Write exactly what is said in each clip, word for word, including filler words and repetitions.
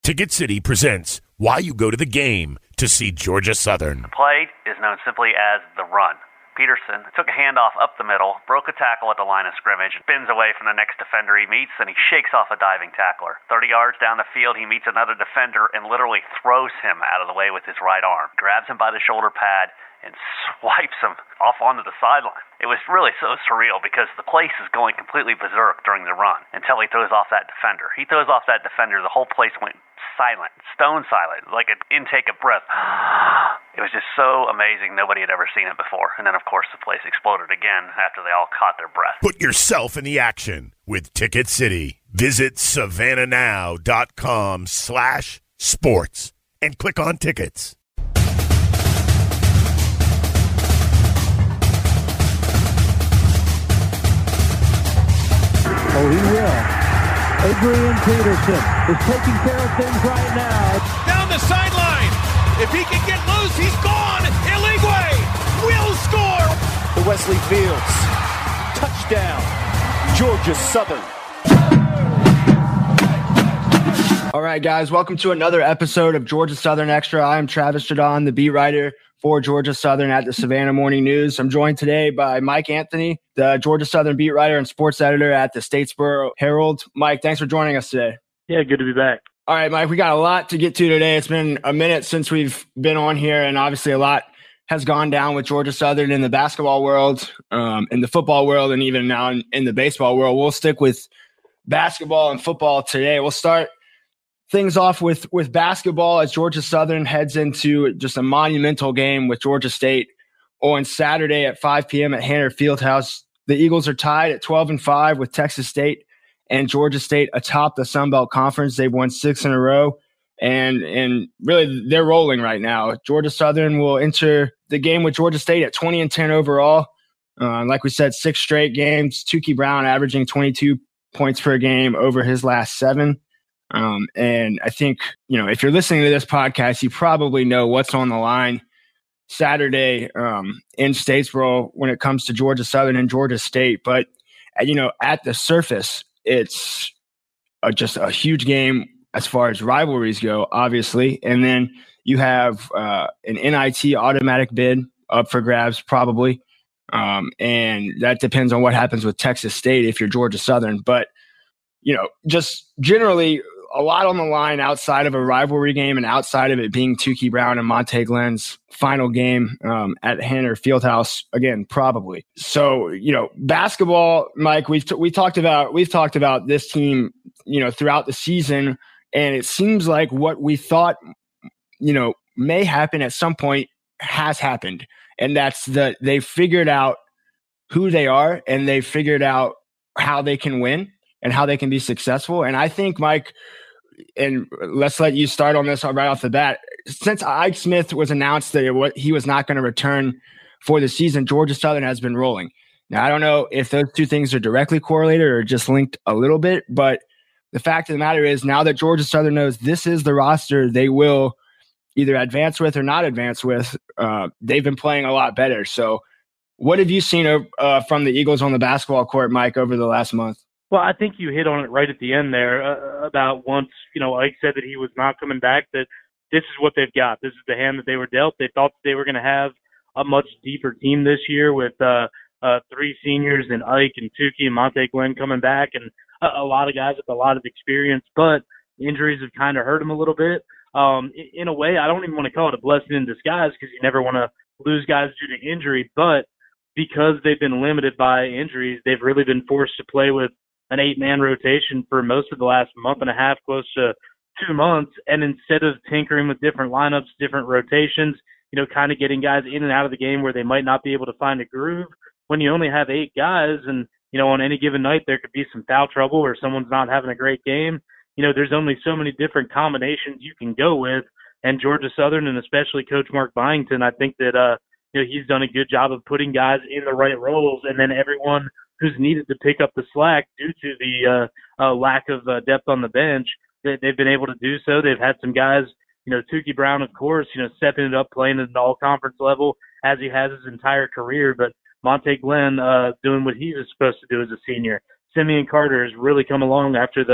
Ticket City presents Why You Go to the Game to see Georgia Southern. The play is known simply as the run. Peterson took a handoff up the middle, broke a tackle at the line of scrimmage, spins away from the next defender he meets, and he shakes off a diving tackler. thirty yards down the field, he meets another defender and literally throws him out of the way with his right arm, grabs him by the shoulder pad, and swipes him off onto the sideline. It was really so surreal because the place is going completely berserk during the run until he throws off that defender. He throws off that defender, the whole place went silent, stone silent, like an intake of breath. It was just so amazing. Nobody had ever seen it before. And then, of course, the place exploded again after they all caught their breath. Put yourself in the action with Ticket City. Visit savannahnow.com slash sports and click on tickets. Oh, he will. Adrian Peterson is taking care of things right now. Down the sideline. If he can get loose, he's gone. Eligwe will score. The Wesley Fields. Touchdown. Georgia Southern. All right, guys, welcome to another episode of Georgia Southern Extra. I'm Travis Jadon, the beat writer for Georgia Southern at the Savannah Morning News. I'm joined today by Mike Anthony, the Georgia Southern beat writer and sports editor at the Statesboro Herald. Mike, thanks for joining us today. Yeah, good to be back. All right, Mike, we got a lot to get to today. It's been a minute since we've been on here, and obviously a lot has gone down with Georgia Southern in the basketball world, um, in the football world, and even now in, in the baseball world. We'll stick with basketball and football today. We'll start things off with with basketball as Georgia Southern heads into just a monumental game with Georgia State on Saturday at five p.m. at Hanner Fieldhouse. The Eagles are tied at twelve and five with Texas State and Georgia State atop the Sun Belt Conference. They've won six in a row, and and really they're rolling right now. Georgia Southern will enter the game with Georgia State at twenty and ten overall. Uh, like we said, six straight games. Tukey Brown averaging twenty-two points per game over his last seven. Um, and I think, you know, if you're listening to this podcast, you probably know what's on the line Saturday um, in Statesboro when it comes to Georgia Southern and Georgia State. But, uh, you know, at the surface, it's a, just a huge game as far as rivalries go, obviously. And then you have uh, an N I T automatic bid up for grabs, probably. Um, and that depends on what happens with Texas State if you're Georgia Southern. But, you know, just generally a lot on the line outside of a rivalry game and outside of it being Tukey Brown and Monte Glenn's final game um, at Hanner Fieldhouse again, probably. So, you know, basketball, Mike, we've t- we talked about we've talked about this team, you know, throughout the season, and it seems like what we thought, you know, may happen at some point has happened, and that's that they figured out who they are and they figured out how they can win and how they can be successful. And I think, Mike, and let's let you start on this right off the bat. Since Ike Smith was announced that it, he was not going to return for the season, Georgia Southern has been rolling. Now, I don't know if those two things are directly correlated or just linked a little bit, but the fact of the matter is now that Georgia Southern knows this is the roster they will either advance with or not advance with, uh, they've been playing a lot better. So what have you seen uh, from the Eagles on the basketball court, Mike, over the last month? Well, I think you hit on it right at the end there uh, about once, you know, Ike said that he was not coming back, that this is what they've got. This is the hand that they were dealt. They thought that they were going to have a much deeper team this year with uh, uh, three seniors and Ike and Tukey and Monte Glenn coming back and a, a lot of guys with a lot of experience, but injuries have kind of hurt them a little bit. Um, in, in a way, I don't even want to call it a blessing in disguise because you never want to lose guys due to injury, but because they've been limited by injuries, they've really been forced to play with an eight-man rotation for most of the last month and a half, close to two months. And instead of tinkering with different lineups, different rotations, you know, kind of getting guys in and out of the game where they might not be able to find a groove, when you only have eight guys and, you know, on any given night there could be some foul trouble or someone's not having a great game, you know, there's only so many different combinations you can go with. And Georgia Southern, and especially Coach Mark Byington, I think that, uh, you know, he's done a good job of putting guys in the right roles, and then everyone who's needed to pick up the slack due to the uh, uh, lack of uh, depth on the bench, they, they've been able to do so. They've had some guys, you know, Tukey Brown, of course, you know, stepping it up, playing at an all-conference level as he has his entire career, but Monte Glenn uh, doing what he was supposed to do as a senior. Simeon Carter has really come along after the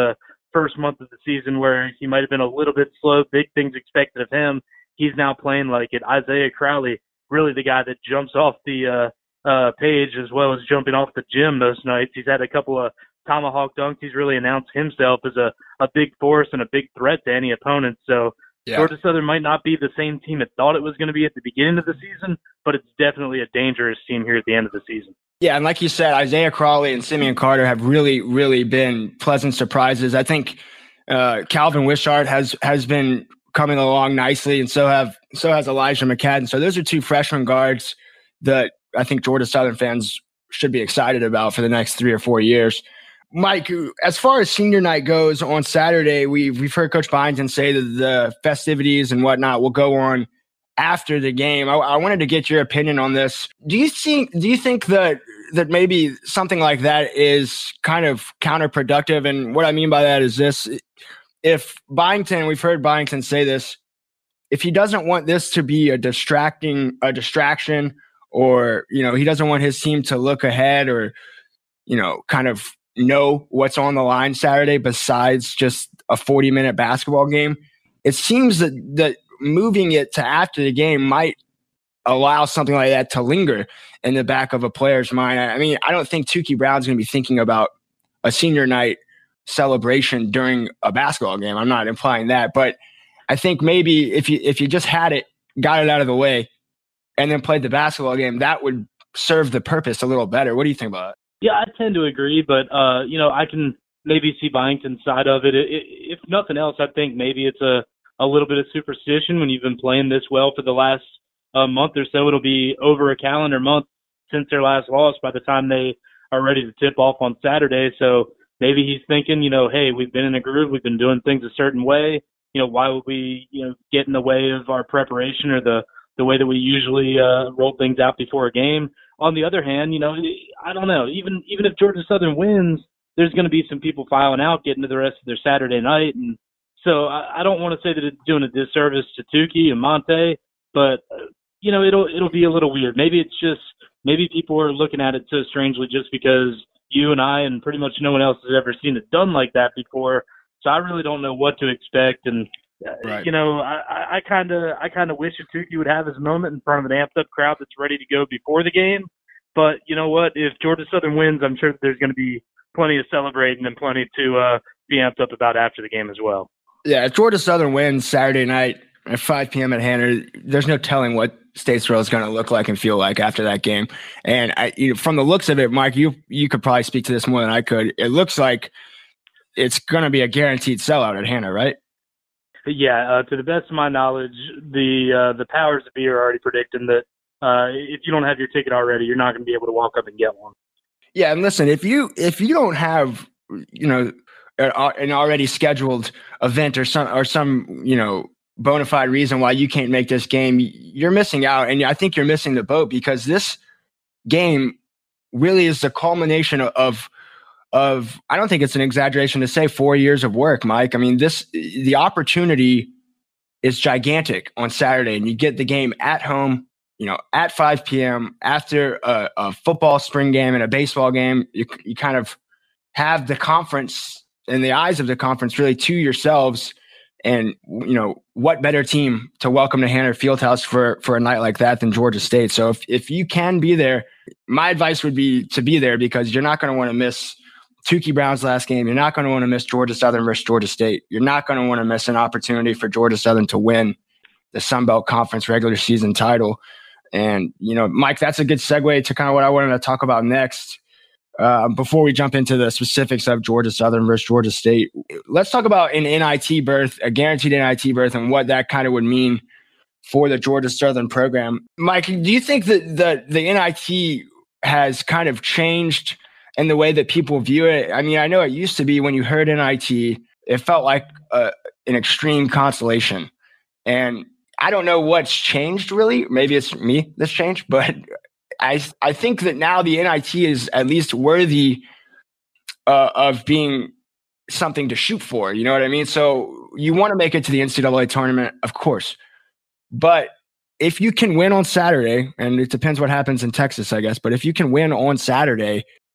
first month of the season where he might have been a little bit slow, big things expected of him. He's now playing like it. Isaiah Crowley, really the guy that jumps off the uh, uh, page as well as jumping off the gym most nights. He's had a couple of tomahawk dunks. He's really announced himself as a, a big force and a big threat to any opponent. So yeah. Georgia Southern might not be the same team it thought it was going to be at the beginning of the season, but it's definitely a dangerous team here at the end of the season. Yeah, and like you said, Isaiah Crawley and Simeon Carter have really, really been pleasant surprises. I think uh, Calvin Wishart has has been coming along nicely, and so have so has Elijah McCadden. So those are two freshman guards that I think Georgia Southern fans should be excited about for the next three or four years. Mike, as far as senior night goes on Saturday, we've we've heard Coach Byington say that the festivities and whatnot will go on after the game. I, I wanted to get your opinion on this. Do you think do you think that that maybe something like that is kind of counterproductive? And what I mean by that is this: if Byington, we've heard Byington say this, if he doesn't want this to be a distracting a distraction, or you know he doesn't want his team to look ahead, or you know kind of know what's on the line Saturday besides just a forty minute basketball game, it seems that that moving it to after the game might allow something like that to linger in the back of a player's mind. I mean, I don't think Tukey Brown's going to be thinking about a senior night celebration during a basketball game. I'm not implying that, but I think maybe if you if you just had it, got it out of the way, and then played the basketball game, that would serve the purpose a little better. What do you think about it? Yeah, I tend to agree, but uh, you know, I can maybe see Byington's side of it. It, it. If nothing else, I think maybe it's a a little bit of superstition when you've been playing this well for the last uh, month or so. It'll be over a calendar month since their last loss by the time they are ready to tip off on Saturday. So maybe he's thinking, you know, hey, we've been in a groove. We've been doing things a certain way. You know, why would we, you know, get in the way of our preparation or the, the way that we usually uh, roll things out before a game? On the other hand, you know, I don't know. Even even if Georgia Southern wins, there's going to be some people filing out, getting to the rest of their Saturday night. And so I, I don't want to say that it's doing a disservice to Tukey and Monte, but, uh, you know, it'll it'll be a little weird. Maybe it's just maybe people are looking at it so strangely just because you and I and pretty much no one else has ever seen it done like that before. So I really don't know what to expect. And, uh, right. you know, I kind of I kind of wish that Tukey would have his moment in front of an amped-up crowd that's ready to go before the game. But you know what? If Georgia Southern wins, I'm sure that there's going to be plenty of celebrating and plenty to uh, be amped up about after the game as well. Yeah, if Georgia Southern wins Saturday night at five p.m. at Hanner, there's no telling what Statesboro is going to look like and feel like after that game. And I, you know, from the looks of it, Mike, you you could probably speak to this more than I could. It looks like it's going to be a guaranteed sellout at Hanner, right? Yeah, uh, to the best of my knowledge, the uh, the powers that be are already predicting that uh, if you don't have your ticket already, you're not going to be able to walk up and get one. Yeah, and listen, if you if you don't have, you know, an already scheduled event or some or some you know bona fide reason why you can't make this game, you're missing out, and I think you're missing the boat, because this game really is the culmination of of I don't think it's an exaggeration to say four years of work, Mike. I mean, this the opportunity is gigantic on Saturday, and you get the game at home, you know, at five p.m. after a, a football spring game and a baseball game. You you kind of have the conference, in the eyes of the conference, really to yourselves. And, you know, what better team to welcome to Hanner Fieldhouse for, for a night like that than Georgia State? So if, if you can be there, my advice would be to be there, because you're not going to want to miss Tukey Brown's last game. You're not going to want to miss Georgia Southern versus Georgia State. You're not going to want to miss an opportunity for Georgia Southern to win the Sun Belt Conference regular season title. And, you know, Mike, that's a good segue to kind of what I wanted to talk about next. Uh, before we jump into the specifics of Georgia Southern versus Georgia State, let's talk about an N I T berth, a guaranteed N I T berth, and what that kind of would mean for the Georgia Southern program. Mike, do you think that the, the N I T has kind of changed in the way that people view it? I mean, I know it used to be when you heard N I T, it felt like a, an extreme consolation. And I don't know what's changed, really. Maybe it's me that's changed, but I I think that now the N I T is at least worthy uh, of being something to shoot for. You know what I mean? So you want to make it to the N C double A tournament, of course. But if you can win on Saturday, and it depends what happens in Texas, I guess, but if you can win on Saturday,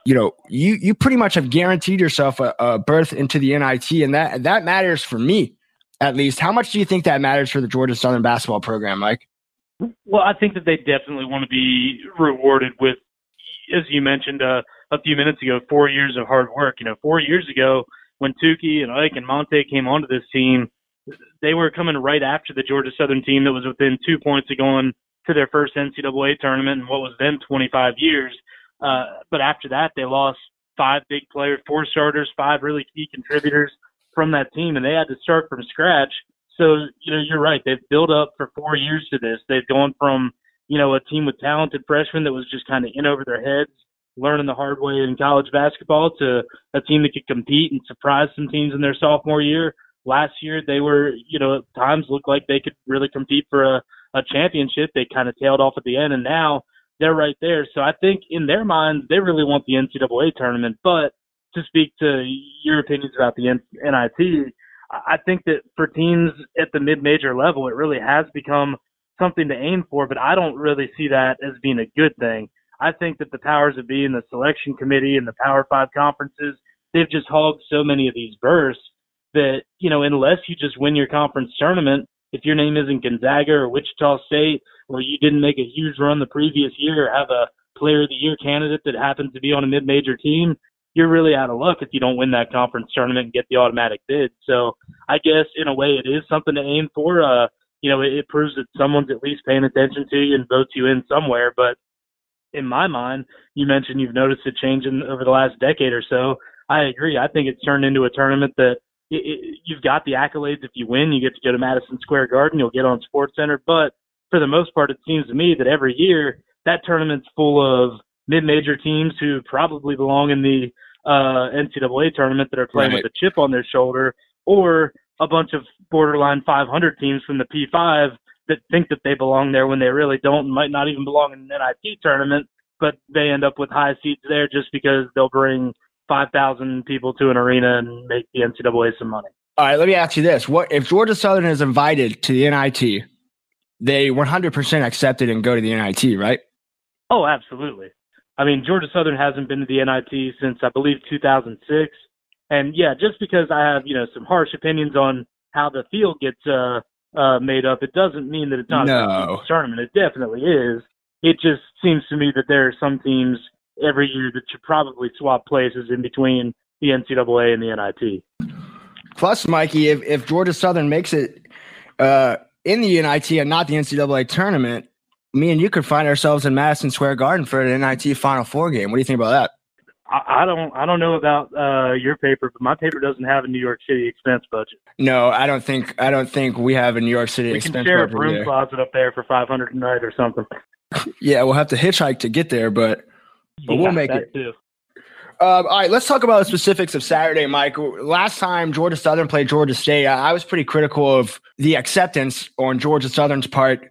you know, you you pretty much have guaranteed yourself a, a berth into the N I T, and that that matters for me, at least. How much do you think that matters for the Georgia Southern basketball program, Mike? Well, I think that they definitely want to be rewarded with, as you mentioned uh, a few minutes ago, four years of hard work. You know, four years ago when Tukey and Ike and Monte came onto this team, they were coming right after the Georgia Southern team that was within two points of going to their first N C double A tournament in what was then twenty-five years. Uh, but after that, they lost five big players, four starters, five really key contributors from that team, and they had to start from scratch. So, you know, you're right. They've built up for four years to this. They've gone from, you know, a team with talented freshmen that was just kind of in over their heads, learning the hard way in college basketball, to a team that could compete and surprise some teams in their sophomore year. Last year, they were, you know, at times looked like they could really compete for a, a championship. They kind of tailed off at the end, and now they're right there. So I think in their minds, they really want the N C double A tournament. But to speak to your opinions about the N I T, I think that for teams at the mid-major level, it really has become something to aim for, but I don't really see that as being a good thing. I think that the powers that be in the selection committee and the Power Five conferences, they've just hogged so many of these berths that, you know, unless you just win your conference tournament, if your name isn't Gonzaga or Wichita State, or you didn't make a huge run the previous year or have a player of the year candidate that happens to be on a mid-major team, you're really out of luck if you don't win that conference tournament and get the automatic bid. So I guess in a way it is something to aim for. Uh, you know, it, it proves that someone's at least paying attention to you and votes you in somewhere. But in my mind, you mentioned you've noticed a change in, over the last decade or so. I agree. I think it's turned into a tournament that it, it, you've got the accolades. If you win, you get to go to Madison Square Garden. You'll get on SportsCenter. But for the most part, it seems to me that every year that tournament's full of mid-major teams who probably belong in the uh, N C double A tournament that are playing right. with a chip on their shoulder, or a bunch of borderline five hundred teams from the P five that think that they belong there when they really don't and might not even belong in an N I T tournament, but they end up with high seats there just because they'll bring five thousand people to an arena and make the N C double A some money. All right, let me ask you this. What if Georgia Southern is invited to the N I T, they one hundred percent accept it and go to the N I T, right? Oh, absolutely. I mean, Georgia Southern hasn't been to the N I T since, I believe, two thousand six. And, yeah, just because I have, you know, some harsh opinions on how the field gets uh, uh, made up, it doesn't mean that it's not no. a tournament. It definitely is. It just seems to me that there are some teams every year that should probably swap places in between the N C double A and the N I T. Plus, Mikey, if, if Georgia Southern makes it uh, in the N I T and not the N C double A tournament, me and you could find ourselves in Madison Square Garden for an N I T Final Four game. What do you think about that? I, I don't I don't know about uh, your paper, but my paper doesn't have a New York City expense budget. No, I don't think I don't think we have a New York City we expense budget. We can share a broom there. closet up there for five hundred dollars a night or something. Yeah, we'll have to hitchhike to get there, but, but yeah, we'll make it. Too. Uh, all right, let's talk about the specifics of Saturday, Mike. Last time Georgia Southern played Georgia State, I, I was pretty critical of the acceptance on Georgia Southern's part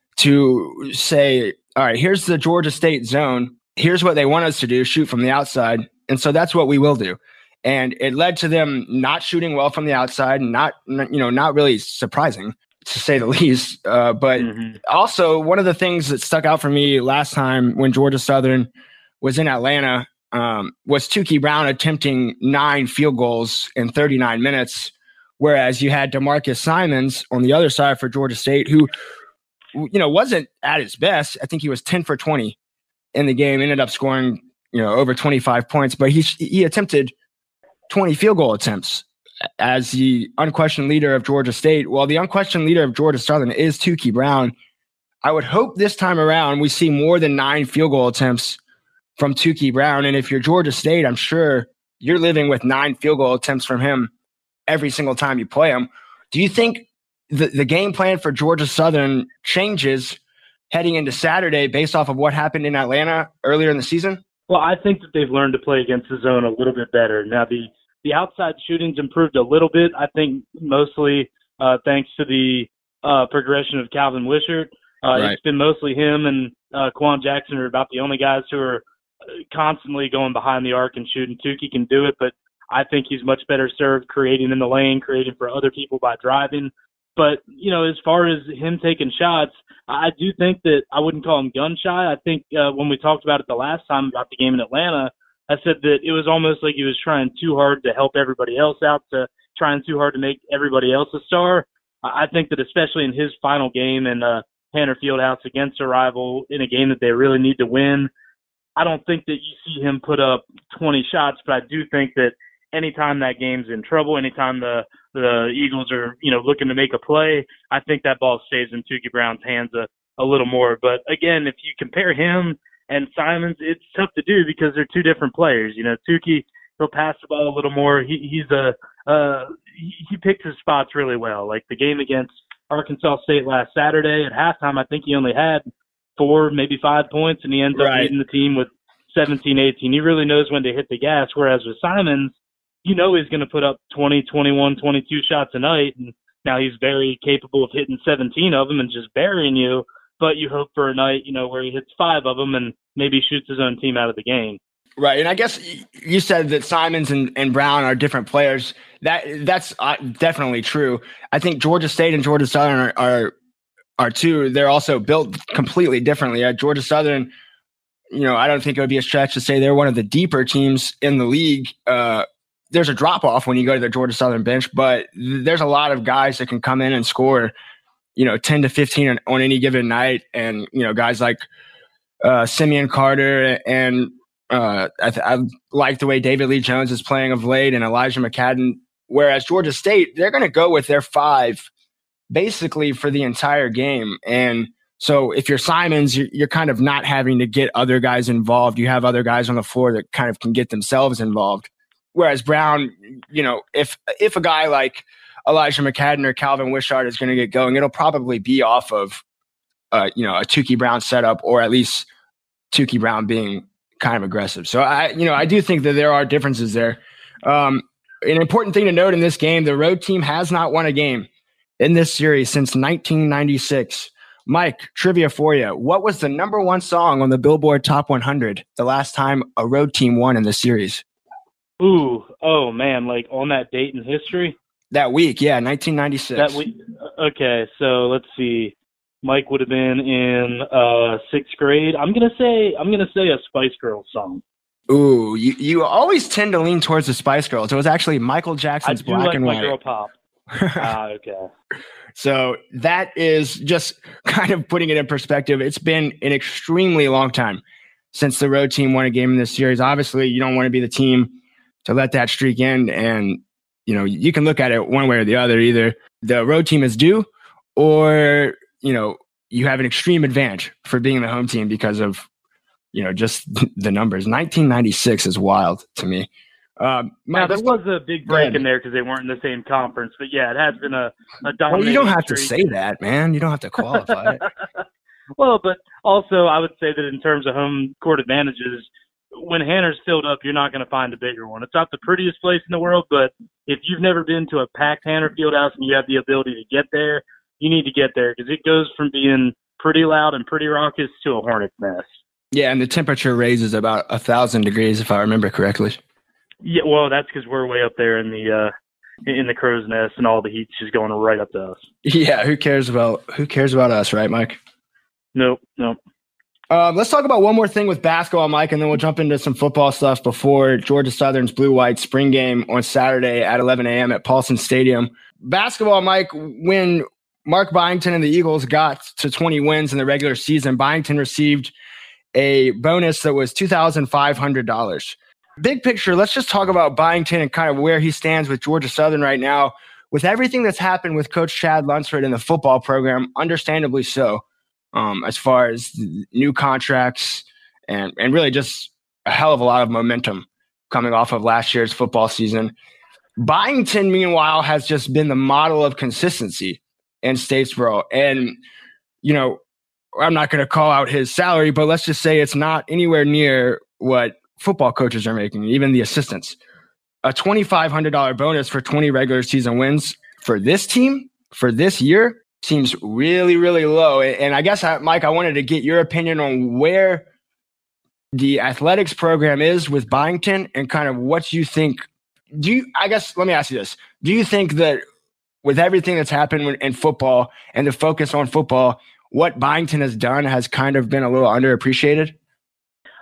to say, all right, here's the Georgia State zone. Here's what they want us to do, shoot from the outside. And so that's what we will do. And it led to them not shooting well from the outside, not, you know, not really surprising, to say the least. Uh, but mm-hmm. also one of the things that stuck out for me last time when Georgia Southern was in Atlanta um, was Tukey Brown attempting nine field goals in thirty-nine minutes, whereas you had DeMarcus Simons on the other side for Georgia State, who, you know, wasn't at his best. I think he was ten for twenty in the game, ended up scoring, you know, over twenty-five points, but he he attempted twenty field goal attempts as the unquestioned leader of Georgia State. Well, the unquestioned leader of Georgia Southern is Tukey Brown. I would hope this time around we see more than nine field goal attempts from Tukey Brown. And if you're Georgia State, I'm sure you're living with nine field goal attempts from him every single time you play him. Do you think the, the game plan for Georgia Southern changes heading into Saturday based off of what happened in Atlanta earlier in the season? Well, I think that they've learned to play against the zone a little bit better. Now, the, the outside shooting's improved a little bit, I think mostly uh, thanks to the uh, progression of Calvin Wishart. Uh, right. It's been mostly him and uh, Quan Jackson are about the only guys who are constantly going behind the arc and shooting. Tukey can do it, but I think he's much better served creating in the lane, creating for other people by driving. But, you know, as far as him taking shots, I do think that I wouldn't call him gun shy. I think uh, when we talked about it the last time about the game in Atlanta, I said that it was almost like he was trying too hard to help everybody else out, to trying too hard to make everybody else a star. I think that especially in his final game in uh, Hanner Fieldhouse against a rival in a game that they really need to win, I don't think that you see him put up twenty shots, but I do think that anytime that game's in trouble, anytime the the Eagles are, you know, looking to make a play, I think that ball stays in Tukey Brown's hands a, a little more. But again, if you compare him and Simons, it's tough to do because they're two different players. You know, Tukey, he'll pass the ball a little more. He, he's a uh, he, he picks his spots really well. Like the game against Arkansas State last Saturday at halftime, I think he only had four, maybe five points, and he ends up Right. leading the team with seventeen, eighteen. He really knows when to hit the gas, whereas with Simons, you know he's going to put up twenty, twenty-one, twenty-two shots a night, and now he's very capable of hitting seventeen of them and just burying you, but you hope for a night, you know, where he hits five of them and maybe shoots his own team out of the game. Right, and I guess you said that Simons and, and Brown are different players. That That's uh, definitely true. I think Georgia State and Georgia Southern are are, are too. They're also built completely differently. At Georgia Southern, you know, I don't think it would be a stretch to say they're one of the deeper teams in the league. Uh, there's a drop-off when you go to the Georgia Southern bench, but th- there's a lot of guys that can come in and score, you know, ten to fifteen on, on any given night. And, you know, guys like uh, Simeon Carter and uh, I, th- I like the way David Lee Jones is playing of late and Elijah McCadden. Whereas Georgia State, they're going to go with their five basically for the entire game. And so if you're Simons, you're, you're kind of not having to get other guys involved. You have other guys on the floor that kind of can get themselves involved. Whereas Brown, you know, if if a guy like Elijah McCadden or Calvin Wishart is going to get going, it'll probably be off of, uh, you know, a Tukey Brown setup, or at least Tukey Brown being kind of aggressive. So I, you know, I do think that there are differences there. Um, an important thing to note in this game, the road team has not won a game in this series since nineteen ninety-six. Mike, trivia for you. What was the number one song on the Billboard Top one hundred the last time a road team won in the series? Ooh, oh man, like on that date in history? That week, yeah, nineteen ninety-six. That week. Okay, so let's see. Mike would have been in uh, sixth grade. I'm gonna say I'm gonna say a Spice Girls song. Ooh, you, you always tend to lean towards the Spice Girls. It was actually Michael Jackson's I do Black like and my White. girl pop. Ah, okay. So that is just kind of putting it in perspective. It's been an extremely long time since the road team won a game in this series. Obviously, you don't want to be the team to let that streak end. And, you know, you can look at it one way or the other. Either the road team is due, or, you know, you have an extreme advantage for being the home team because of, you know, just the numbers. nineteen ninety-six is wild to me. Um, Now, there was a big break in there because they weren't in the same conference. But, yeah, it has been a, a dominating Well, you don't have streak. to say that, man. You don't have to qualify it. Well, but also I would say that in terms of home court advantages, when Hanner's filled up, you're not going to find a bigger one. It's not the prettiest place in the world, but if you've never been to a packed Hanner Fieldhouse and you have the ability to get there, you need to get there because it goes from being pretty loud and pretty raucous to a hornet's nest. Yeah, and the temperature raises about a thousand degrees, if I remember correctly. Yeah, well, that's because we're way up there in the uh, in the crow's nest, and all the heat's just going right up to us. Yeah, who cares about who cares about us, right, Mike? Nope, nope. Um, let's talk about one more thing with basketball, Mike, and then we'll jump into some football stuff before Georgia Southern's Blue-White spring game on Saturday at eleven a.m. at Paulson Stadium. Basketball, Mike, when Mark Byington and the Eagles got to twenty wins in the regular season, Byington received a bonus that was two thousand five hundred dollars. Big picture, let's just talk about Byington and kind of where he stands with Georgia Southern right now. With everything that's happened with Coach Chad Lunsford in the football program, understandably so, um, as far as new contracts and, and really just a hell of a lot of momentum coming off of last year's football season. Byington, meanwhile, has just been the model of consistency in Statesboro. And, you know, I'm not going to call out his salary, but let's just say it's not anywhere near what football coaches are making, even the assistants. A two thousand five hundred dollars bonus for twenty regular season wins for this team, for this year, seems really, really low. And I guess, I, Mike, I wanted to get your opinion on where the athletics program is with Byington and kind of what you think. Do you, I guess, let me ask you this. Do you think that with everything that's happened in football and the focus on football, what Byington has done has kind of been a little underappreciated?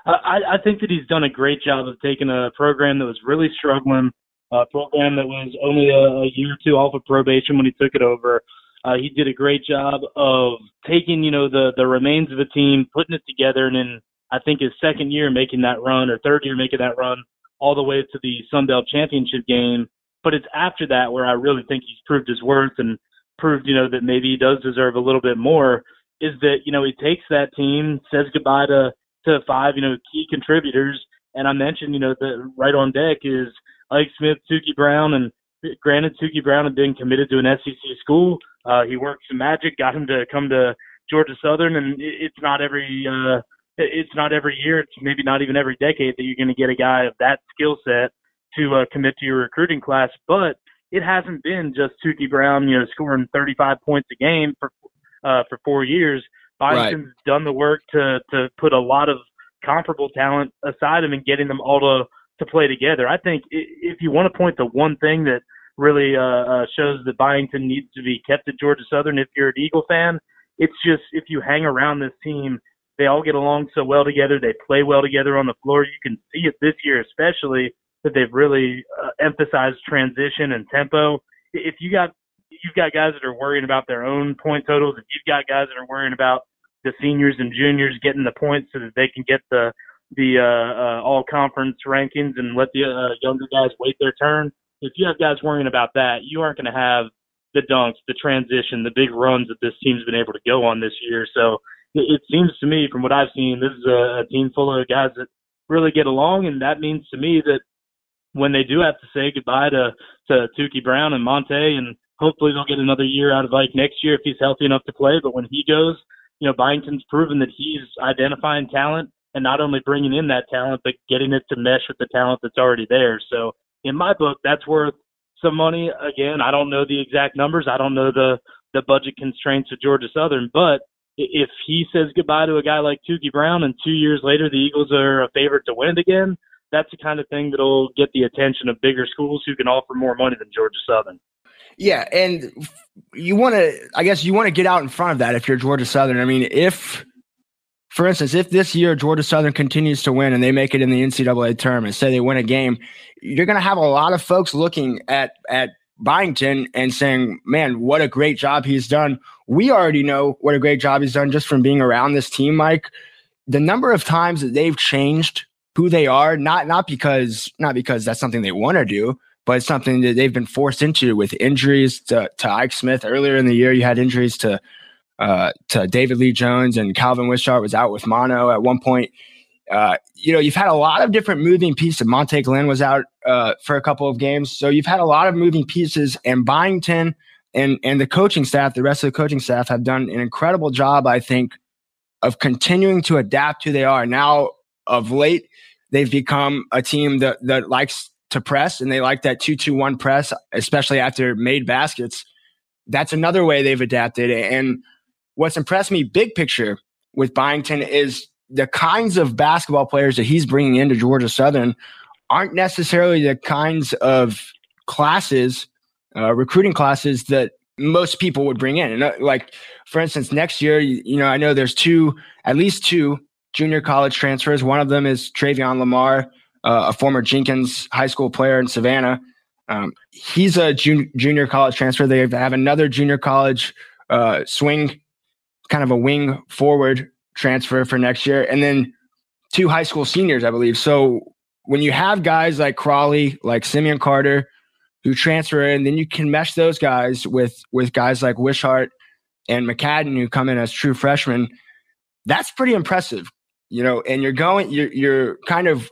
I, I think that he's done a great job of taking a program that was really struggling, a program that was only a, a year or two off of probation when he took it over. Uh, he did a great job of taking, you know, the, the remains of a team, putting it together, and then I think his second year making that run, or third year making that run, all the way to the Sun Belt Championship game. But it's after that where I really think he's proved his worth and proved, you know, that maybe he does deserve a little bit more, is that, you know, he takes that team, says goodbye to, to five, you know, key contributors. And I mentioned, you know, that right on deck is Ike Smith, Tukey Brown, and granted, Tukey Brown had been committed to an S E C school. Uh, he worked some magic, got him to come to Georgia Southern, and it's not every uh, it's not every year, it's maybe not even every decade that you're going to get a guy of that skill set to uh, commit to your recruiting class. But it hasn't been just Tukey Brown, you know, scoring thirty-five points a game for uh, for four years. Byington's right. done the work to to put a lot of comparable talent aside him and getting them all to to play together. I think if you want to point to one thing that really uh, uh, shows that Byington needs to be kept at Georgia Southern, if you're an Eagle fan, it's just if you hang around this team, they all get along so well together. They play well together on the floor. You can see it this year, especially that they've really uh, emphasized transition and tempo. If you got you've got guys that are worrying about their own point totals, if you've got guys that are worrying about the seniors and juniors getting the points so that they can get the the uh, uh, all-conference rankings and let the uh, younger guys wait their turn. If you have guys worrying about that, you aren't going to have the dunks, the transition, the big runs that this team's been able to go on this year. So it, it seems to me, from what I've seen, this is a, a team full of guys that really get along, and that means to me that when they do have to say goodbye to, to Tukey Brown and Monte, and hopefully they'll get another year out of Ike next year if he's healthy enough to play, but when he goes, you know, Byington's proven that he's identifying talent and not only bringing in that talent, but getting it to mesh with the talent that's already there. So in my book, that's worth some money. Again, I don't know the exact numbers. I don't know the, the budget constraints of Georgia Southern, but if he says goodbye to a guy like Tukey Brown and two years later the Eagles are a favorite to win it again, that's the kind of thing that'll get the attention of bigger schools who can offer more money than Georgia Southern. Yeah, and you want to, I guess you want to get out in front of that if you're Georgia Southern. I mean, if, for instance, if this year Georgia Southern continues to win and they make it in the N C double A tournament, say they win a game, you're going to have a lot of folks looking at at Byington and saying, man, what a great job he's done. We already know what a great job he's done just from being around this team, Mike. The number of times that they've changed who they are, not not because not because that's something they want to do, but it's something that they've been forced into with injuries to, to Ike Smith. Earlier in the year, you had injuries to uh, to David Lee Jones, and Calvin Wishart was out with mono at one point. Uh, you know, you've had a lot of different moving pieces. Monte Glenn was out uh, for a couple of games. So you've had a lot of moving pieces, and Byington and, and the coaching staff, the rest of the coaching staff have done an incredible job, I think, of continuing to adapt who they are. Now, of late, they've become a team that, that likes to press, and they like that two two one press, especially after made baskets. That's another way they've adapted. And what's impressed me big picture with Byington is the kinds of basketball players that he's bringing into Georgia Southern aren't necessarily the kinds of classes, uh, recruiting classes that most people would bring in. And uh, like, for instance, next year, you, you know, I know there's two, at least two junior college transfers. One of them is Travion Lamar, uh, a former Jenkins high school player in Savannah. Um, he's a jun- junior college transfer. They have another junior college uh, swing, kind of a wing forward transfer for next year, and then two high school seniors, I believe. So when you have guys like Crawley, like Simeon Carter, who transfer in, then you can mesh those guys with with guys like Wishart and McCadden, who come in as true freshmen. That's pretty impressive, you know. And you're going, you're you're kind of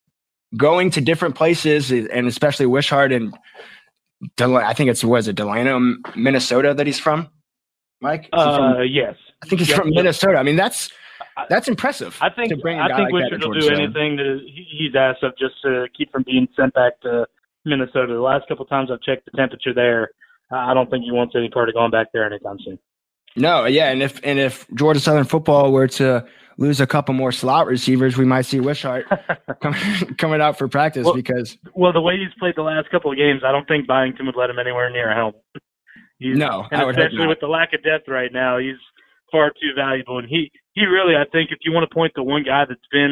going to different places, and especially Wishart and Del- I think it's was it Delano, Minnesota, that he's from. Mike, uh, from, yes, I think he's yep, from yep. Minnesota. I mean, that's that's impressive. I think to bring a I guy think like Wishart that will to do Georgia anything that he's asked of just to keep from being sent back to Minnesota. The last couple of times I've checked the temperature there, I don't think he wants any part of going back there anytime soon. No, yeah, and if and if Georgia Southern football were to lose a couple more slot receivers, we might see Wishart come, coming out for practice well, because well, the way he's played the last couple of games, I don't think Byington would let him anywhere near home. He's, no, and I would hope especially not. with the lack of depth right now, he's far too valuable. And he, he really, I think, if you want to point to one guy that's been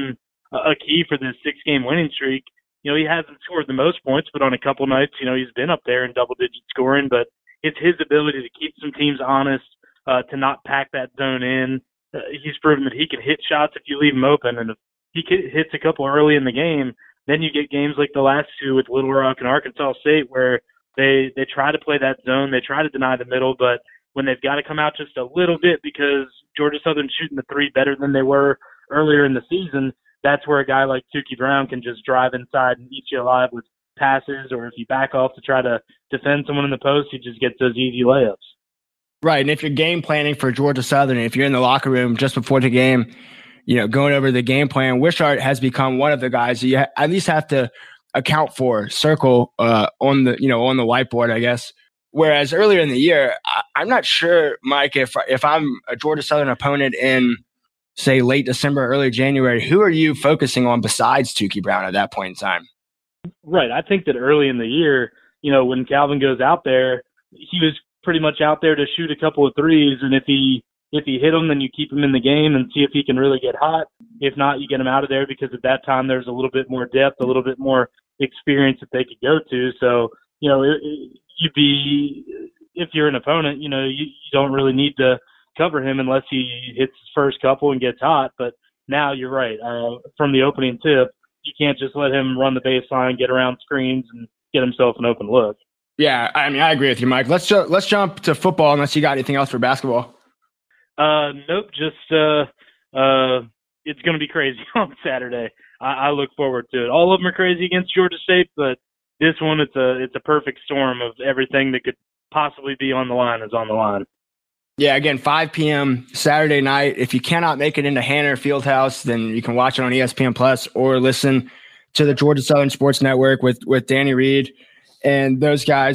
a key for this six-game winning streak. You know, he hasn't scored the most points, but on a couple nights, you know, he's been up there in double-digit scoring. But it's his ability to keep some teams honest, uh, to not pack that zone in. Uh, he's proven that he can hit shots if you leave him open, and if he hits a couple early in the game, then you get games like the last two with Little Rock and Arkansas State where they they try to play that zone, they try to deny the middle, but when they've got to come out just a little bit because Georgia Southern's shooting the three better than they were earlier in the season, that's where a guy like Tukey Brown can just drive inside and eat you alive with passes, or if you back off to try to defend someone in the post, he just gets those easy layups. Right, and if you're game planning for Georgia Southern, if you're in the locker room just before the game, you know, going over the game plan, Wishart has become one of the guys that you ha- at least have to account for, circle uh, on the, you know, on the whiteboard, I guess. Whereas earlier in the year, I- I'm not sure, Mike, if if I'm a Georgia Southern opponent in, say, late December, early January, who are you focusing on besides Tukey Brown at that point in time? Right. I think that early in the year, you know, when Calvin goes out there, he was pretty much out there to shoot a couple of threes, and if he if he hit them, then you keep him in the game and see if he can really get hot. If not, you get him out of there because at that time there's a little bit more depth, a little bit more experience that they could go to. So, you know, it, it, you'd be, if you're an opponent, you know, you, you don't really need to cover him unless he hits his first couple and gets hot. But now you're right. Uh, from the opening tip, you can't just let him run the baseline, get around screens, and get himself an open look. Yeah, I mean, I agree with you, Mike. Let's ju- let's jump to football unless you got anything else for basketball. Uh, nope, just uh, uh, it's going to be crazy on Saturday. I-, I look forward to it. All of them are crazy against Georgia State, but this one, it's a it's a perfect storm of everything that could possibly be on the line is on the line. Yeah, again, five p.m. Saturday night. If you cannot make it into Hanner Fieldhouse, then you can watch it on E S P N Plus or listen to the Georgia Southern Sports Network with, with Danny Reed and those guys.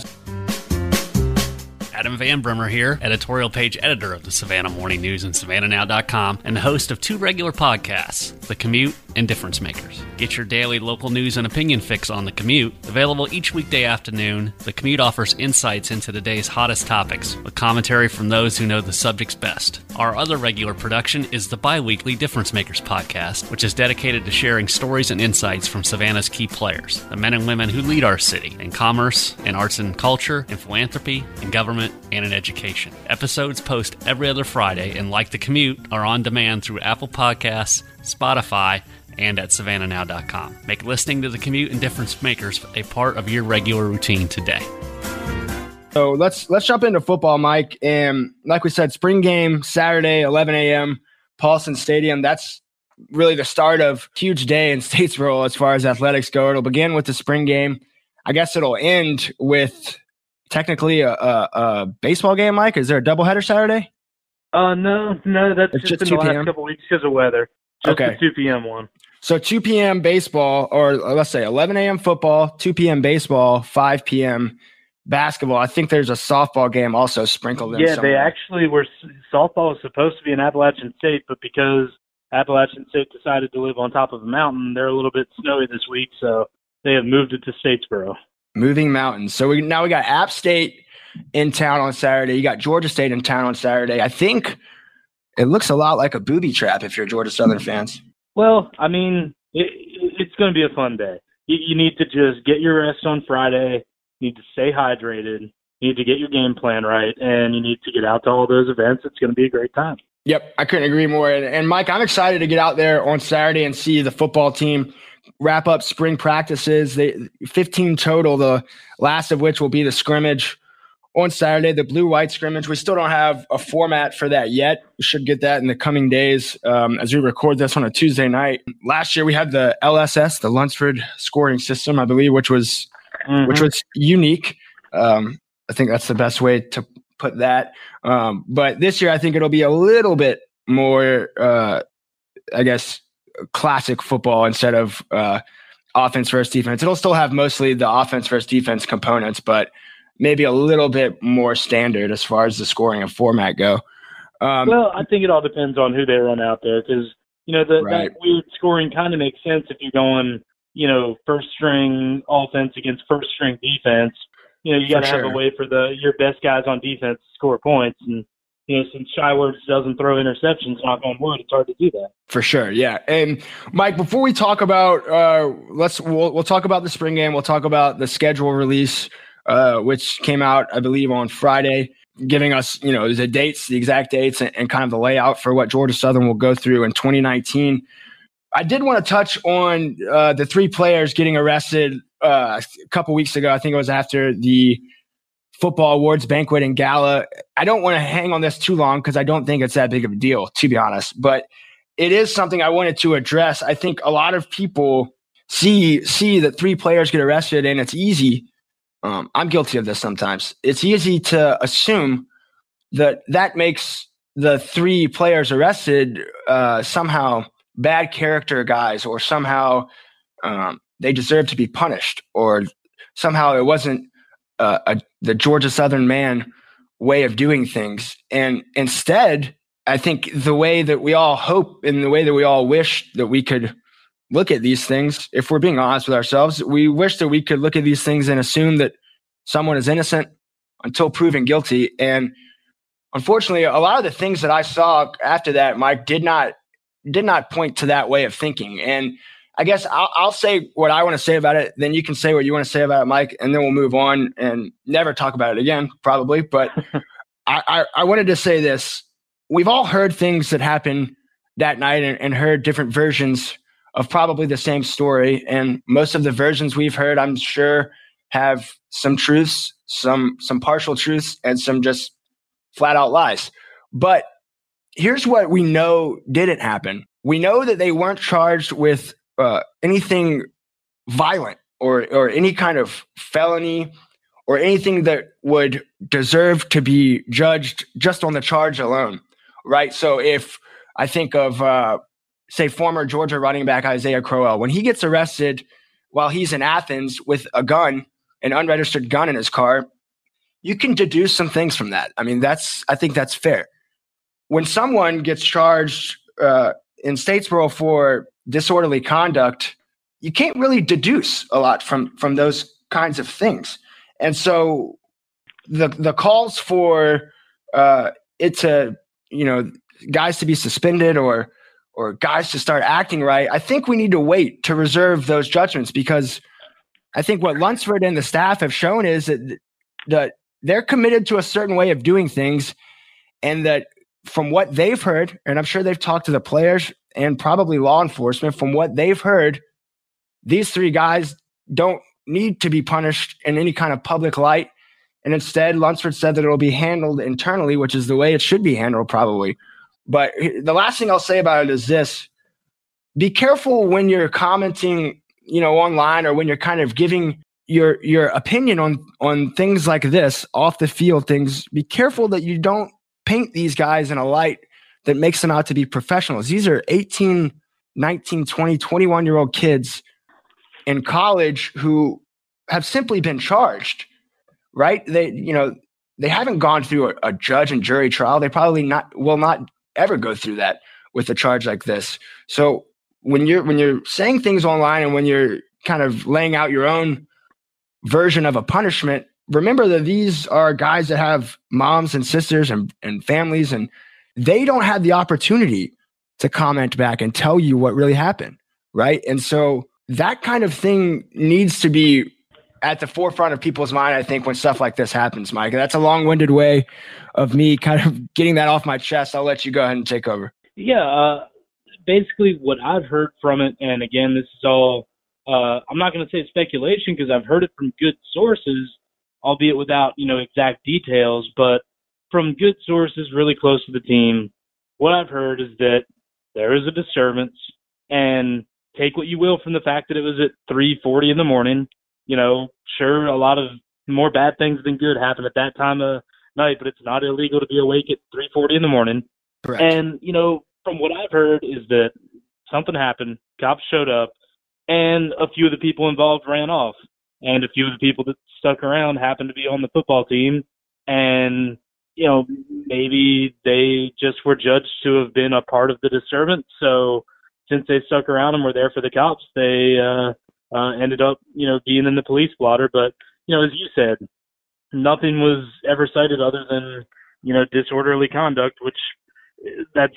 Adam Van Brimmer here, editorial page editor of the Savannah Morning News and Savannah Now dot com, and the host of two regular podcasts, The Commute and Difference Makers. Get your daily local news and opinion fix on The Commute. Available each weekday afternoon, The Commute offers insights into the day's hottest topics, with commentary from those who know the subjects best. Our other regular production is the bi-weekly Difference Makers podcast, which is dedicated to sharing stories and insights from Savannah's key players, the men and women who lead our city in commerce, in arts and culture, in philanthropy, in government, and in education. Episodes post every other Friday, and like The Commute, are on demand through Apple Podcasts, Spotify, and at Savannah Now dot com. Make listening to The Commute and Difference Makers a part of your regular routine today. So let's let's jump into football, Mike. And like we said, spring game Saturday, eleven a.m., Paulson Stadium. That's really the start of a huge day in Statesboro as far as athletics go. It'll begin with the spring game. I guess it'll end with technically a, a, a baseball game, Mike. Is there a doubleheader Saturday? Uh, no, no, that's It's just, just in the two last p.m.? couple of weeks because of weather. Just Okay. the two p.m. one. So two p.m. baseball, or let's say eleven a.m. football, two p.m. baseball, five p.m. basketball. I think there's a softball game also sprinkled in Yeah, somewhere. they actually were – softball was supposed to be in Appalachian State, but because Appalachian State decided to live on top of a mountain, they're a little bit snowy this week, so they have moved it to Statesboro. Moving mountains. So we now we got App State in town on Saturday. You got Georgia State in town on Saturday. I think it looks a lot like a booby trap if you're Georgia Southern fans. Well, I mean, it, it's going to be a fun day. You, you need to just get your rest on Friday. You need to stay hydrated. You need to get your game plan right, and you need to get out to all those events. It's going to be a great time. Yep, I couldn't agree more. And, and Mike, I'm excited to get out there on Saturday and see the football team wrap up spring practices. They fifteen total, the last of which will be the scrimmage on Saturday, the blue-white scrimmage. We still don't have a format for that yet. We should get that in the coming days um, as we record this on a Tuesday night. Last year we had the L S S, the Lunsford scoring system, I believe, which was mm-hmm. which was unique. Um, I think that's the best way to put that. Um, but this year I think it'll be a little bit more, uh, I guess, classic football instead of uh, offense versus defense. It'll still have mostly the offense versus defense components, but maybe a little bit more standard as far as the scoring and format go. Um, well, I think it all depends on who they run out there because, you know, the, right. that weird scoring kind of makes sense if you're going, you know, first string offense against first string defense. You know, you got to have sure. a way for the your best guys on defense to score points. And you know, since Shy Words doesn't throw interceptions, knock on wood, it's hard to do that. For sure, yeah. And Mike, before we talk about, uh, let's we'll, we'll talk about the spring game. We'll talk about the schedule release, uh, which came out, I believe, on Friday, giving us, you know, the dates, the exact dates, and, and kind of the layout for what Georgia Southern will go through in twenty nineteen. I did want to touch on uh, the three players getting arrested uh, a couple weeks ago. I think it was after the football awards banquet and gala. I don't want to hang on this too long because I don't think it's that big of a deal, to be honest. But it is something I wanted to address. I think a lot of people see see that three players get arrested, and it's easy. Um, I'm guilty of this sometimes. It's easy to assume that that makes the three players arrested uh, somehow bad character guys, or somehow um, they deserve to be punished, or somehow it wasn't uh, a, the Georgia Southern man way of doing things. And instead, I think the way that we all hope and the way that we all wish that we could look at these things, if we're being honest with ourselves, we wish that we could look at these things and assume that someone is innocent until proven guilty. And unfortunately, a lot of the things that I saw after that, Mike, did not did not point to that way of thinking. And I guess I'll, I'll say what I want to say about it. Then you can say what you want to say about it, Mike, and then we'll move on and never talk about it again, probably. But I, I, I wanted to say this. We've all heard things that happened that night and, and heard different versions of probably the same story. And most of the versions we've heard, I'm sure, have some truths, some some partial truths, and some just flat out lies. But here's what we know didn't happen. We know that they weren't charged with uh, anything violent or or any kind of felony or anything that would deserve to be judged just on the charge alone, right? So if I think of, uh, say, former Georgia running back Isaiah Crowell, when he gets arrested while he's in Athens with a gun, an unregistered gun in his car, you can deduce some things from that. I mean, that's I think that's fair. When someone gets charged uh, in Statesboro for disorderly conduct, you can't really deduce a lot from from those kinds of things. And so the the calls for uh, it to, you know, guys to be suspended or or guys to start acting right, I think we need to wait to reserve those judgments, because I think what Lunsford and the staff have shown is that, that they're committed to a certain way of doing things, and that from what they've heard, and I'm sure they've talked to the players and probably law enforcement, from what they've heard, these three guys don't need to be punished in any kind of public light. And instead, Lunsford said that it'll be handled internally, which is the way it should be handled probably. But the last thing I'll say about it is this: be careful when you're commenting, you know, online, or when you're kind of giving your your opinion on on things like this, off the field things. Be careful that you don't paint these guys in a light that makes them out to be professionals. These are eighteen, nineteen, twenty, twenty-one year old kids in college who have simply been charged, right? They, you know, they haven't gone through a, a judge and jury trial. They probably not will not ever go through that with a charge like this. So when you're when you're saying things online and when you're kind of laying out your own version of a punishment, remember that these are guys that have moms and sisters and, and families, and they don't have the opportunity to comment back and tell you what really happened, right? And so that kind of thing needs to be at the forefront of people's mind, I think, when stuff like this happens, Mike. And that's a long-winded way of me kind of getting that off my chest. I'll let you go ahead and take over. Yeah, uh, basically what I've heard from it, and again, this is all, uh, I'm not going to say speculation because I've heard it from good sources, albeit without, you know, exact details, but from good sources really close to the team, what I've heard is that there is a disturbance, and take what you will from the fact that it was at three forty in the morning. You know, sure, a lot of more bad things than good happen at that time of night, but it's not illegal to be awake at three forty in the morning. Correct. And, you know, from what I've heard is that something happened, cops showed up, and a few of the people involved ran off. And a few of the people that stuck around happened to be on the football team. And, you know, maybe they just were judged to have been a part of the disturbance. So since they stuck around and were there for the cops, they uh, uh, ended up, you know, being in the police blotter. But, you know, as you said, nothing was ever cited other than you know, disorderly conduct, which that's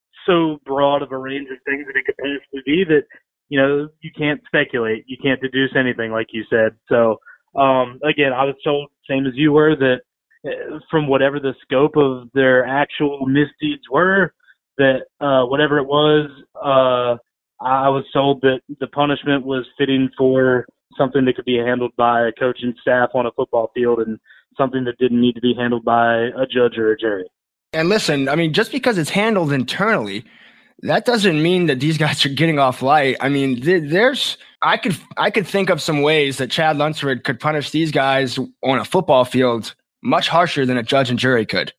so broad of a range of things that it could possibly be that, you know, you can't speculate. You can't deduce anything, like you said. So, um, again, I was told, same as you were, that uh, from whatever the scope of their actual misdeeds were, that uh, whatever it was, uh, I was told that the punishment was fitting for something that could be handled by a coaching staff on a football field and something that didn't need to be handled by a judge or a jury. And listen, I mean, just because it's handled internally, that doesn't mean that these guys are getting off light. I mean, th- there's I could I could think of some ways that Chad Lunsford could punish these guys on a football field much harsher than a judge and jury could.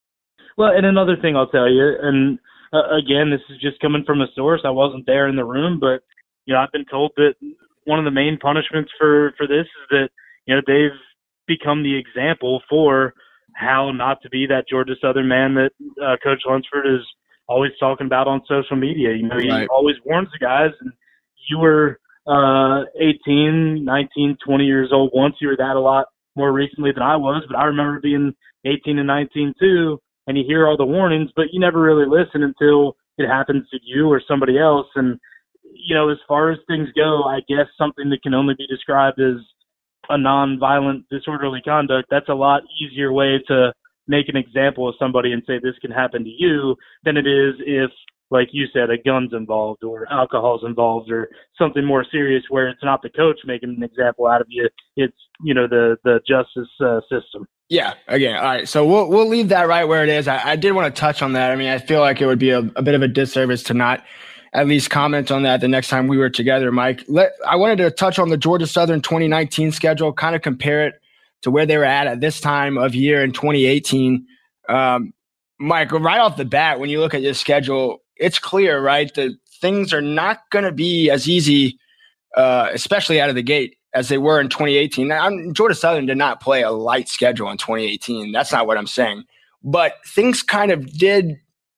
Well, and another thing I'll tell you, and uh, again, this is just coming from a source. I wasn't there in the room, but you know, I've been told that one of the main punishments for, for this is that, you know, they've become the example for how not to be that Georgia Southern man that uh, Coach Lunsford is always talking about on social media. You know, he right. always warns the guys, and you were uh, eighteen, nineteen, twenty years old once. You were that a lot more recently than I was, but I remember being eighteen and nineteen too, and you hear all the warnings, but you never really listen until it happens to you or somebody else. And, you know, as far as things go, I guess something that can only be described as a non-violent disorderly conduct, that's a lot easier way to make an example of somebody and say this can happen to you than it is if, like you said, a gun's involved or alcohol's involved or something more serious where it's not the coach making an example out of you. It's, you know, the, the justice uh, system. Yeah. Again. All right. So we'll, we'll leave that right where it is. I, I did want to touch on that. I mean, I feel like it would be a, a bit of a disservice to not at least comment on that the next time we were together, Mike. Let, I wanted to touch on the Georgia Southern twenty nineteen schedule, kind of compare it to where they were at at this time of year in twenty eighteen. Um, Mike, right off the bat, when you look at this schedule, it's clear, right, that things are not going to be as easy, uh, especially out of the gate, as they were in twenty eighteen. Now, Georgia Southern did not play a light schedule in twenty eighteen. That's not what I'm saying. But things kind of did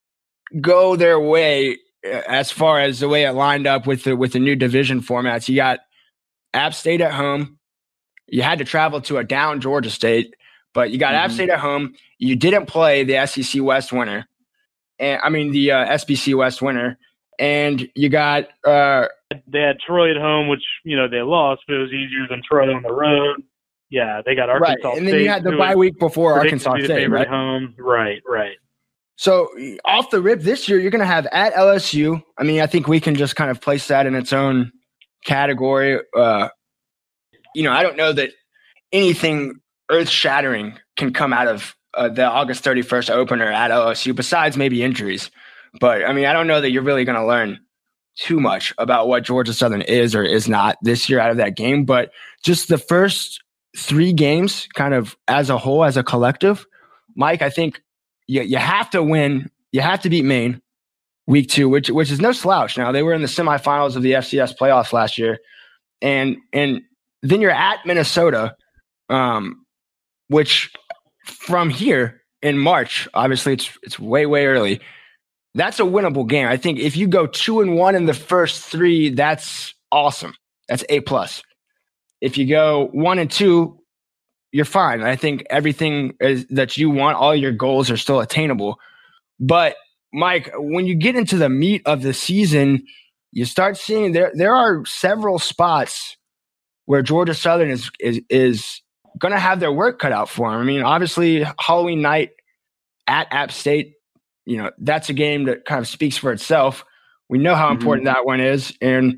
go their way as far as the way it lined up with the with the new division formats. You got App State at home. You had to travel to a down Georgia State, but you got mm-hmm. App State at home. You didn't play the S E C West winner. And I mean the uh, S B C West winner. And you got uh, they had Troy at home, which, you know, they lost, but it was easier than Troy on the road. Yeah, they got Arkansas right. And then State, you had the bye week before Arkansas State, right? Home. Right, right. So off the rip this year, you're going to have at L S U. I mean, I think we can just kind of place that in its own category. Uh, you know, I don't know that anything earth-shattering can come out of uh, the August thirty-first opener at L S U, besides maybe injuries. But, I mean, I don't know that you're really going to learn too much about what Georgia Southern is or is not this year out of that game. But just the first three games kind of as a whole, as a collective, Mike, I think – You you have to win. You have to beat Maine week two, which which is no slouch. Now they were in the semifinals of the F C S playoffs last year, and and then you're at Minnesota, um, which from here in March, obviously it's it's way way early. That's a winnable game. I think if you go two and one in the first three, that's awesome. That's A plus. If you go one and two, you're fine. I think everything is, that you want, all your goals are still attainable. But, Mike, when you get into the meat of the season, you start seeing there there are several spots where Georgia Southern is is, is going to have their work cut out for them. I mean, obviously, Halloween night at App State, you know, that's a game that kind of speaks for itself. We know how mm-hmm. important that one is. And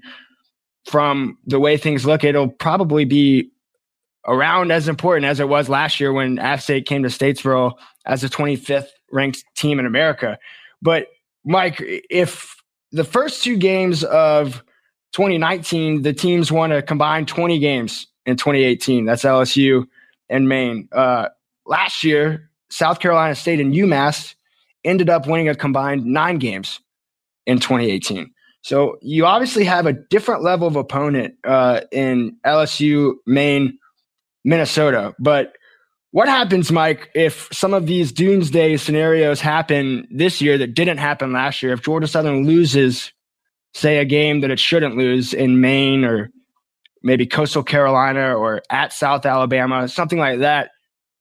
from the way things look, it'll probably be around as important as it was last year when App State came to Statesboro as the twenty-fifth ranked team in America. But Mike, if the first two games of twenty nineteen, the teams won a combined twenty games in twenty eighteen. That's L S U and Maine. Uh, last year, South Carolina State and UMass ended up winning a combined nine games in twenty eighteen. So you obviously have a different level of opponent uh, in L S U, Maine, Minnesota. But what happens, Mike, if some of these doomsday scenarios happen this year that didn't happen last year? If Georgia Southern loses, say, a game that it shouldn't lose in Maine or maybe Coastal Carolina or at South Alabama, something like that,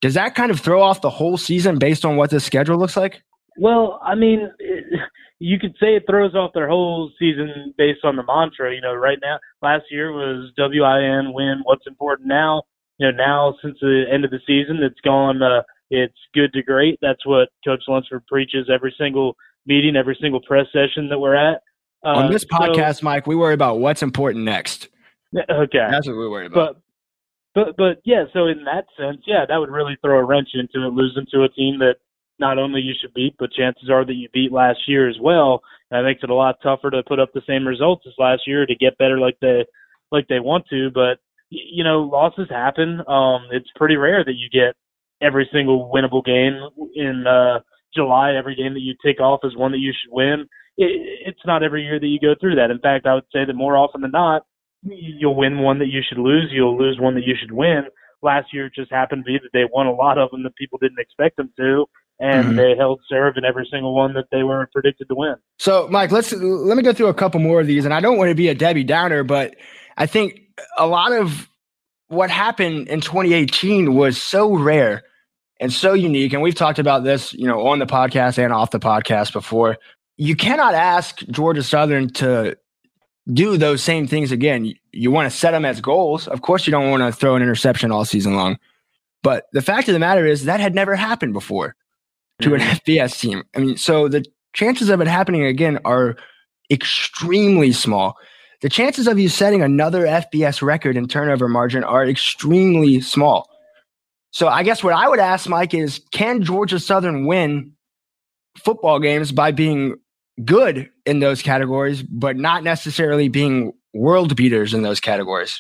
Does that kind of throw off the whole season based on what the schedule looks like? Well, I mean, it, you could say it throws off their whole season based on the mantra. You know, right now, last year was W I N, win, what's important now. You know, now since the end of the season, it's gone, uh, it's good to great. That's what Coach Lunsford preaches every single meeting, every single press session that we're at. Uh, on this podcast, so, Mike, we worry about what's important next. Okay. That's what we worry about. But, but, but yeah, so in that sense, yeah, that would really throw a wrench into it, losing to a team that not only you should beat, but chances are that you beat last year as well. That makes it a lot tougher to put up the same results as last year to get better like they, like they want to. But, you know, losses happen. Um, it's pretty rare that you get every single winnable game in uh, July. Every game that you tick off is one that you should win. It, it's not every year that you go through that. In fact, I would say that more often than not, you'll win one that you should lose. You'll lose one that you should win. Last year it just happened to be that they won a lot of them that people didn't expect them to, and mm-hmm. they held serve in every single one that they were predicted to win. So, Mike, let's let me go through a couple more of these, and I don't want to be a Debbie Downer, but I think a lot of what happened in twenty eighteen was so rare and so unique, and we've talked about this, you know, on the podcast and off the podcast before. You cannot ask Georgia Southern to do those same things again. You, you want to set them as goals. Of course, you don't want to throw an interception all season long. But the fact of the matter is that had never happened before to mm-hmm. an F B S team. I mean, so the chances of it happening again are extremely small. The chances of you setting another F B S record in turnover margin are extremely small. So I guess what I would ask, Mike, is can Georgia Southern win football games by being good in those categories, but not necessarily being world beaters in those categories?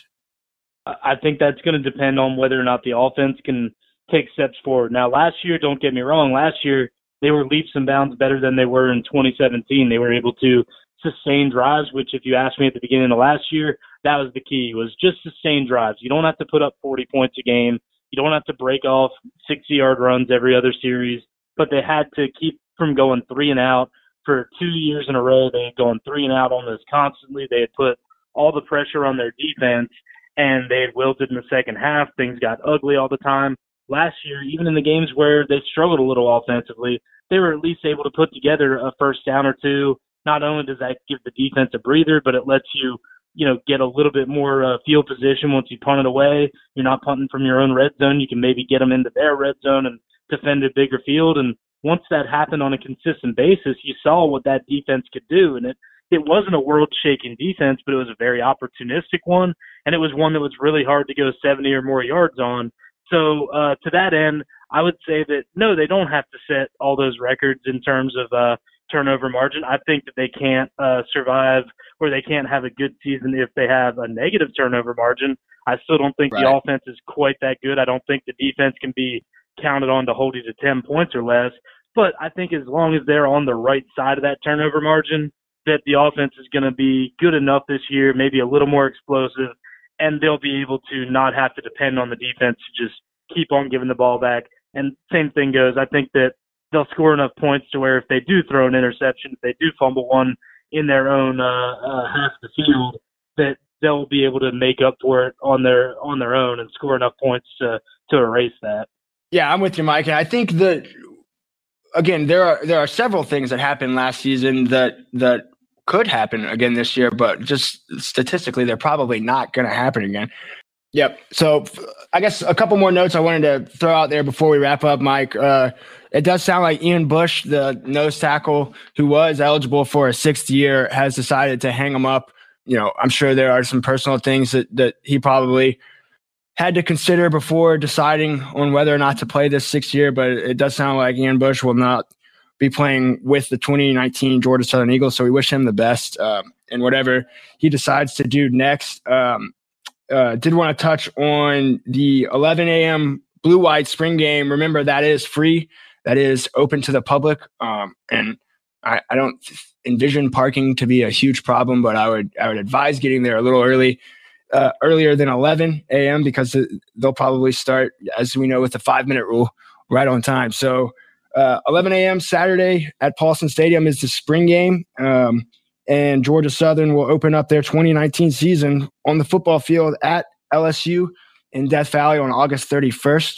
I think that's going to depend on whether or not the offense can take steps forward. Now, last year, don't get me wrong, last year they were leaps and bounds better than they were in twenty seventeen. They were able to sustain drives, which if you asked me at the beginning of last year, that was the key, was just sustain drives. You don't have to put up forty points a game. You don't have to break off sixty-yard runs every other series, but they had to keep from going three and out. For two years in a row, they had gone three and out almost constantly. They had put all the pressure on their defense, and they had wilted in the second half. Things got ugly all the time. Last year, even in the games where they struggled a little offensively, they were at least able to put together a first down or two. Not only does that give the defense a breather, but it lets you, you know, get a little bit more uh, field position once you punt it away. You're not punting from your own red zone. You can maybe get them into their red zone and defend a bigger field. And once that happened on a consistent basis, you saw what that defense could do. And it, it wasn't a world-shaking defense, but it was a very opportunistic one, and it was one that was really hard to go seventy or more yards on. So uh, to that end, I would say that, no, they don't have to set all those records in terms of uh, turnover margin. I think that they can't uh, survive or they can't have a good season if they have a negative turnover margin. I still don't think right. the offense is quite that good. I don't think the defense can be counted on to hold you to ten points or less. But I think as long as they're on the right side of that turnover margin, that the offense is going to be good enough this year, maybe a little more explosive, and they'll be able to not have to depend on the defense to just keep on giving the ball back. And same thing goes, I think that they'll score enough points to where if they do throw an interception, if they do fumble one in their own uh, uh, half the field, that they'll be able to make up for it on their on their own and score enough points to to erase that. Yeah, I'm with you, Mike. And I think that, again, there are there are several things that happened last season that that could happen again this year, but just statistically, they're probably not going to happen again. Yep. So I guess a couple more notes I wanted to throw out there before we wrap up, Mike. Uh, it does sound like Ian Bush, the nose tackle who was eligible for a sixth year, has decided to hang him up. You know, I'm sure there are some personal things that, that he probably had to consider before deciding on whether or not to play this sixth year, but it does sound like Ian Bush will not be playing with the twenty nineteen Georgia Southern Eagles, so we wish him the best um, in whatever he decides to do next. Um, uh, did want to touch on the eleven a.m. Blue-White spring game. Remember, that is free. That is open to the public, um, and I, I don't envision parking to be a huge problem, but I would I would advise getting there a little early. Uh, earlier than eleven a.m. because they'll probably start, as we know, with the five-minute rule right on time. So uh, eleven a.m. Saturday at Paulson Stadium is the spring game, um, and Georgia Southern will open up their twenty nineteen season on the football field at L S U in Death Valley on August thirty-first.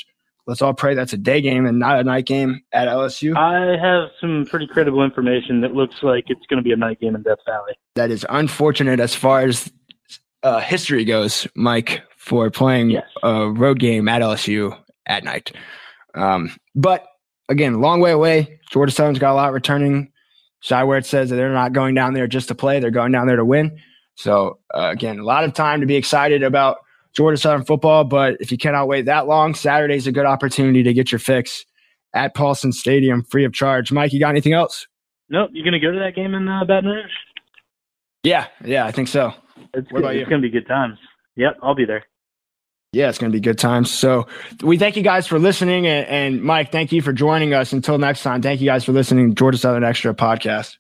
let's all pray that's a day game and not a night game at L S U. I have some pretty credible information that looks like it's going to be a night game in Death Valley. That is unfortunate as far as uh, history goes, Mike, for playing yes. a road game at L S U at night. Um, but again, long way away. Georgia Southern's got a lot returning. Shyward says that they're not going down there just to play. They're going down there to win. So, uh, again, a lot of time to be excited about Georgia Southern football, but if you cannot wait that long, Saturday's a good opportunity to get your fix at Paulson Stadium free of charge. Mike, you got anything else? Nope. You going to go to that game in uh, Baton Rouge? Yeah, yeah, I think so. It's, what about you? It's going to be good times. Yep, I'll be there. Yeah, it's going to be good times. So we thank you guys for listening. And, and Mike, thank you for joining us. Until next time, thank you guys for listening to Georgia Southern Extra podcast.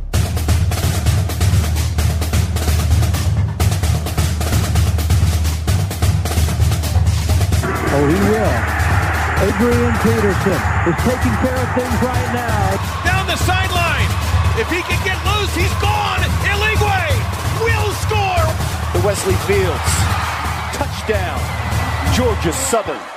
Oh, he will. Adrian Peterson is taking care of things right now. Down the sideline. If he can get loose, he's gone. Eligwe will score. The Wesley Fields. Touchdown. Georgia Southern.